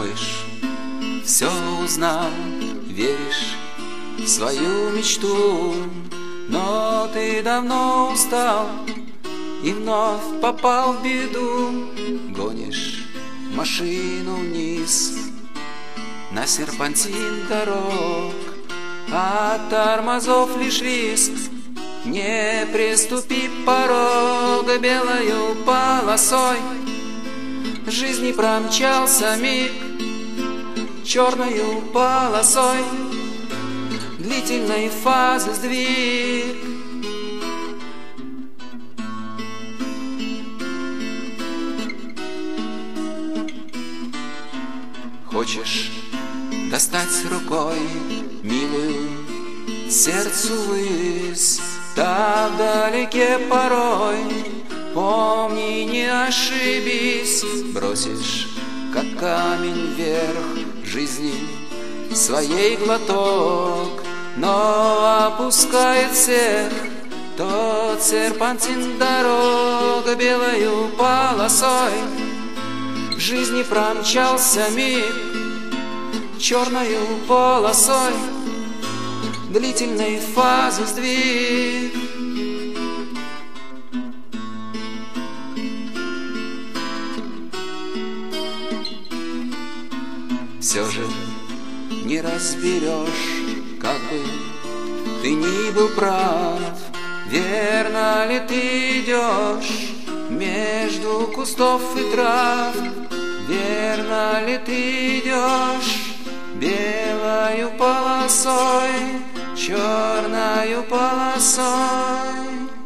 Думаешь, все узнал, веришь в свою мечту, но ты давно устал и вновь попал в беду. Гонишь машину вниз на серпантин дорог, от тормозов лишь риск. Не приступи порога белою полосой. Жизни промчался миг черною полосой длительной фазы сдвиг. Хочешь достать рукой милую сердцу высь, да вдалеке порой, помни, не ошибись. Бросишь, как камень вверх жизни своей глоток, но опускает всех тот серпантин дорога белою полосой. В жизни промчался миг черною полосой длительной фазы сдвиг. Все же не разберешь, как бы ты ни был прав, верно ли ты идешь между кустов и трав, верно ли ты идешь белою полосой, черною полосой.